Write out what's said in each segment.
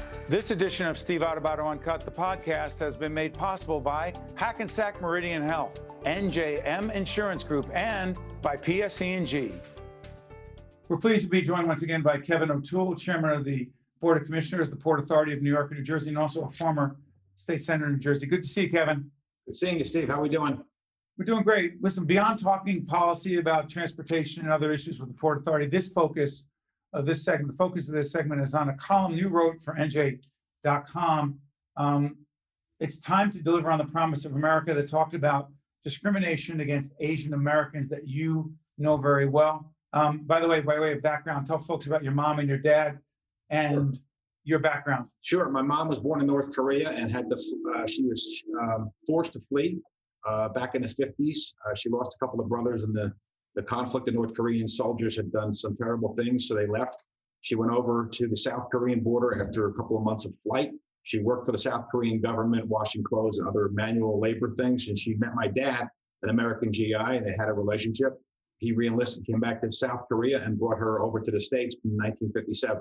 This edition of Steve Adubato Uncut, the podcast, has been made possible by Hackensack Meridian Health, NJM Insurance Group, and by PSE&G. We're pleased to be joined once again by Kevin O'Toole, Chairman of the Board of Commissioners, the Port Authority of New York and New Jersey, and also a former state senator in New Jersey. Good to see you, Kevin. Good seeing you, Steve. How are we doing? We're doing great. Listen, beyond talking policy about transportation and other issues with the Port Authority, the focus of this segment is on a column you wrote for NJ.com. It's time to deliver on the promise of America that talked about discrimination against Asian Americans that you know very well. By the way, by way of background, tell folks about your mom and your dad and your background. Sure. My mom was born in North Korea and she was forced to flee back in the 50s. She lost a couple of brothers in the conflict. The North Korean soldiers had done some terrible things, so they left. She went over to the South Korean border after a couple of months of flight. She worked for the South Korean government, washing clothes and other manual labor things. And she met my dad, an American GI, and they had a relationship. He reenlisted, came back to South Korea, and brought her over to the States in 1957.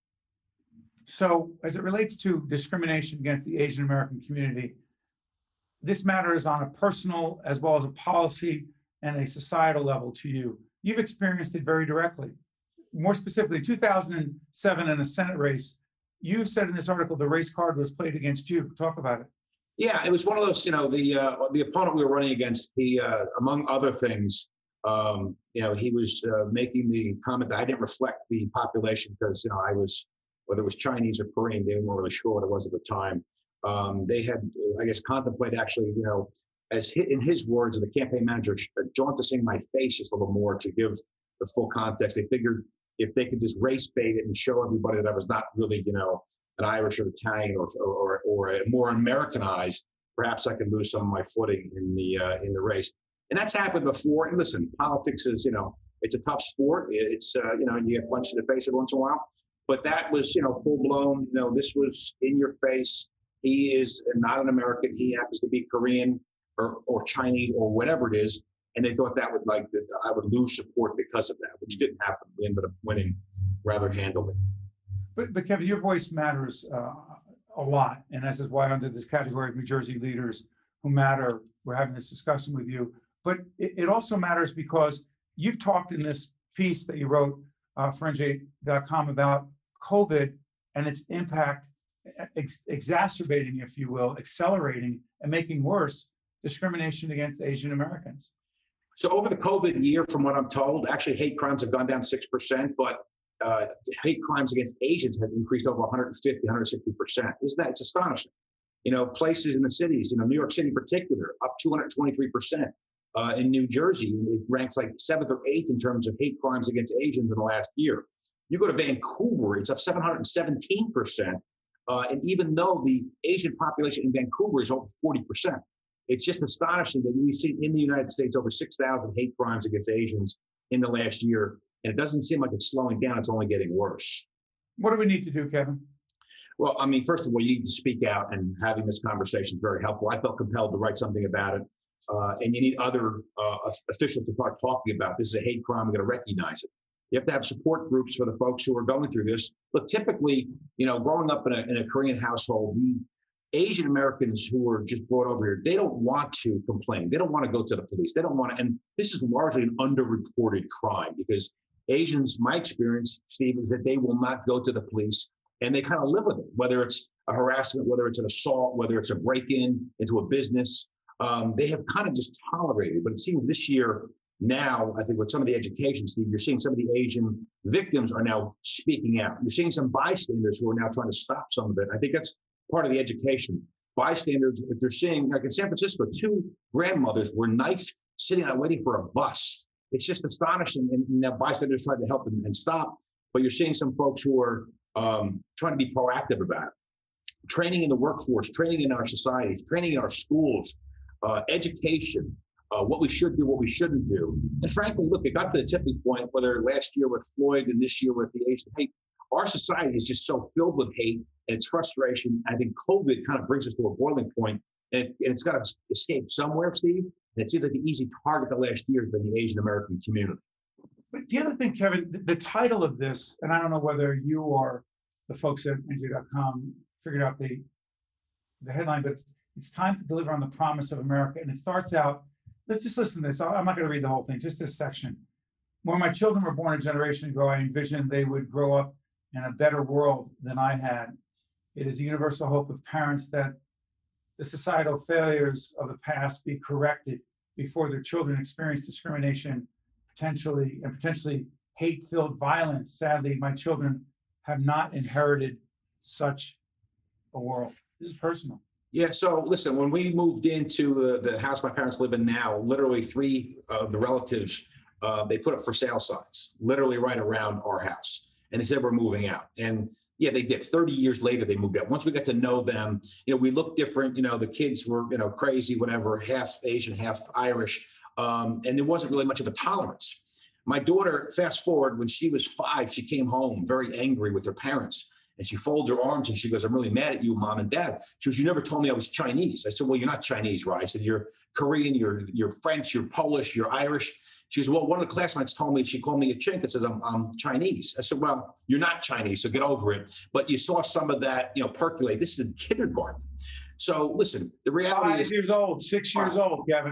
So as it relates to discrimination against the Asian American community, this matter is on a personal as well as a policy and a societal level to you. You've experienced it very directly. More specifically, 2007 in a Senate race, you said in this article the race card was played against you. Talk about it. Yeah, it was one of those, the opponent we were running against, he, among other things, he was making the comment that I didn't reflect the population because, I was, whether it was Chinese or Korean, they weren't really sure what it was at the time. They had, I guess, contemplated actually, in his words, and the campaign manager, jaunticing my face just a little more to give the full context. They figured if they could just race bait it and show everybody that I was not really, an Irish or Italian or more Americanized, perhaps I could lose some of my footing in the race. And that's happened before. And listen, politics is, it's a tough sport. It's, you get punched in the face every once in a while. But that was, full blown, this was in your face. He is not an American. He happens to be Korean or Chinese or whatever it is. And they thought that I would lose support because of that, which didn't happen. We ended up winning rather handily. But Kevin, your voice matters a lot. And this is why under this category of New Jersey leaders who matter, we're having this discussion with you. But it also matters because you've talked in this piece that you wrote for NJ.com about COVID and its impact exacerbating, if you will, accelerating and making worse discrimination against Asian Americans. So over the COVID year, from what I'm told, actually hate crimes have gone down 6%, but hate crimes against Asians have increased over 150, 160%. It's astonishing. Places in the cities, New York City in particular, up 223%. In New Jersey, it ranks like 7th or 8th in terms of hate crimes against Asians in the last year. You go to Vancouver, it's up 717%. And even though the Asian population in Vancouver is over 40%, it's just astonishing that we've seen in the United States over 6,000 hate crimes against Asians in the last year. And it doesn't seem like it's slowing down. It's only getting worse. What do we need to do, Kevin? Well, first of all, you need to speak out, and having this conversation is very helpful. I felt compelled to write something about it. And you need other officials to start talking about this is a hate crime. We're going to recognize it. You have to have support groups for the folks who are going through this. Look, typically, growing up in a Korean household, the Asian Americans who are just brought over here, they don't want to complain. They don't want to go to the police. They don't want to. And this is largely an underreported crime because Asians, my experience, Steve, is that they will not go to the police and they kind of live with it, whether it's a harassment, whether it's an assault, whether it's a break-in into a business. They have kind of just tolerated. But it seems this year, now, I think with some of the education, Steve, you're seeing some of the Asian victims are now speaking out. You're seeing some bystanders who are now trying to stop some of it. I think that's part of the education. Bystanders, if they're seeing, like in San Francisco, 2 grandmothers were knifed sitting out waiting for a bus. It's just astonishing. And now bystanders tried to help them and stop. But you're seeing some folks who are trying to be proactive about it. Training in the workforce, training in our societies, training in our schools, education, what we should do, what we shouldn't do. And frankly, look, it got to the tipping point, whether last year with Floyd and this year with the Asian hate. Our society is just so filled with hate and it's frustration. I think COVID kind of brings us to a boiling point, and it's got to escape somewhere, Steve. And it seems like the easy target the last year has been the Asian American community. But the other thing, Kevin, the title of this, and I don't know whether you or the folks at NJ.com figured out the headline, but it's time to deliver on the promise of America. And it starts out, let's just listen to this. I'm not going to read the whole thing, just this section. When my children were born a generation ago, I envisioned they would grow up in a better world than I had. It is a universal hope of parents that the societal failures of the past be corrected before their children experience discrimination, potentially hate-filled violence. Sadly, my children have not inherited such a world. This is personal. Yeah. So listen, when we moved into the house my parents live in now, literally three of the relatives, they put up for sale signs, literally right around our house. And they said, we're moving out. And yeah, they did. 30 years later, they moved out. Once we got to know them, we looked different. The kids were, crazy, whatever, half Asian, half Irish. And there wasn't really much of a tolerance. My daughter, fast forward, when she was 5, she came home very angry with her parents. And she folds her arms and she goes, I'm really mad at you, Mom and Dad. She goes, you never told me I was Chinese. I said, well, you're not Chinese, right? I said, you're Korean, you're French, you're Polish, you're Irish. She goes, well, one of the classmates told me, she called me a chink and says, I'm Chinese. I said, well, you're not Chinese, so get over it. But you saw some of that, percolate. This is in kindergarten. So listen, the reality is 5 years old, 6 years old, Kevin.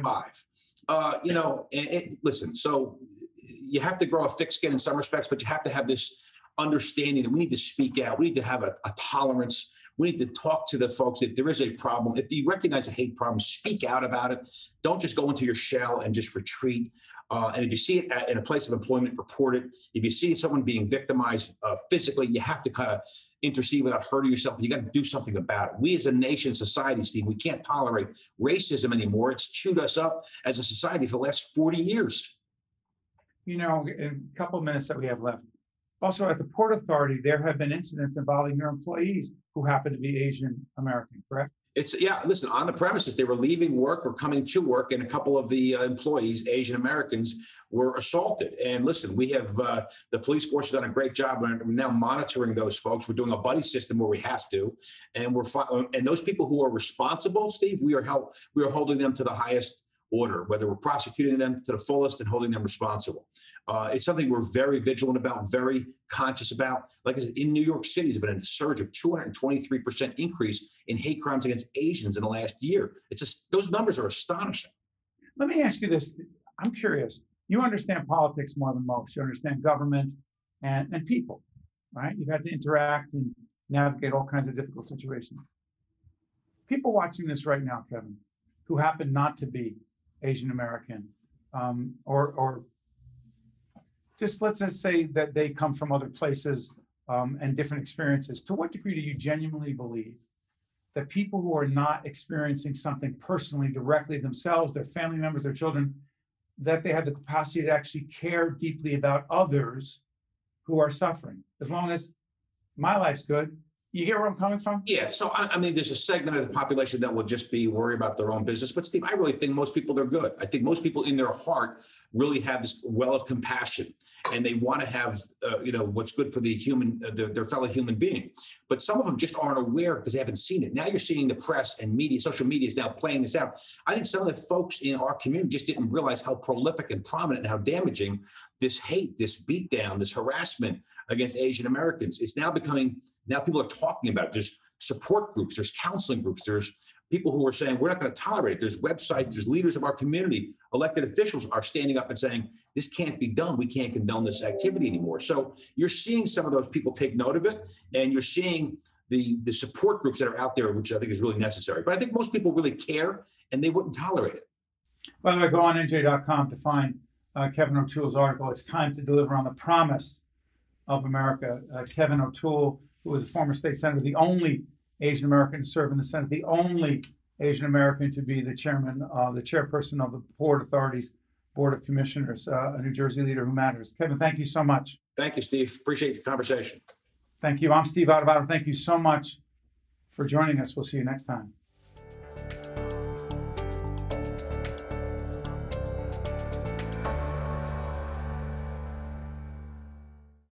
5. Listen, so you have to grow a thick skin in some respects, but you have to have this understanding that we need to speak out. We need to have a tolerance. We need to talk to the folks that there is a problem. If you recognize a hate problem, speak out about it. Don't just go into your shell and just retreat. And if you see it in a place of employment, report it. If you see someone being victimized physically, you have to kind of intercede without hurting yourself. You got to do something about it. We as a nation, society, Steve, we can't tolerate racism anymore. It's chewed us up as a society for the last 40 years. In a couple of minutes that we have left. Also, at the Port Authority, there have been incidents involving your employees who happen to be Asian American, correct? Listen, on the premises, they were leaving work or coming to work, and a couple of the employees, Asian Americans, were assaulted. And listen, we have the police force has done a great job. We're now monitoring those folks. We're doing a buddy system where we have to, and and those people who are responsible, Steve, we are holding them to the highest order, whether we're prosecuting them to the fullest and holding them responsible. It's something we're very vigilant about, very conscious about. Like I said, in New York City, there's been a surge of 223% increase in hate crimes against Asians in the last year. Those numbers are astonishing. Let me ask you this. I'm curious. You understand politics more than most. You understand government and people, right? You've had to interact and navigate all kinds of difficult situations. People watching this right now, Kevin, who happen not to be Asian American, or just let's just say that they come from other places and different experiences. To what degree do you genuinely believe that people who are not experiencing something personally, directly themselves, their family members, their children, that they have the capacity to actually care deeply about others who are suffering? As long as my life's good. You get where I'm coming from? Yeah. So, there's a segment of the population that will just be worried about their own business. But Steve, I really think most people, they're good. I think most people in their heart really have this well of compassion, and they want to have, what's good for the human, their fellow human being. But some of them just aren't aware because they haven't seen it. Now you're seeing the press and media, social media is now playing this out. I think some of the folks in our community just didn't realize how prolific and prominent and how damaging this hate, this beatdown, this harassment against Asian Americans. It's now people are talking about it. There's support groups, there's counseling groups, there's people who are saying, we're not going to tolerate it. There's websites, there's leaders of our community, elected officials are standing up and saying, this can't be done. We can't condone this activity anymore. So you're seeing some of those people take note of it, and you're seeing the support groups that are out there, which I think is really necessary. But I think most people really care, and they wouldn't tolerate it. By the way, go on NJ.com to find Kevin O'Toole's article. It's time to deliver on the promise of America. Kevin O'Toole, who was a former state senator, the only Asian American to serve in the Senate, the only Asian American to be the chairperson of the Port Authority's Board of Commissioners, a New Jersey leader who matters. Kevin, thank you so much. Thank you, Steve. Appreciate the conversation. Thank you. I'm Steve Adubato. Thank you so much for joining us. We'll see you next time.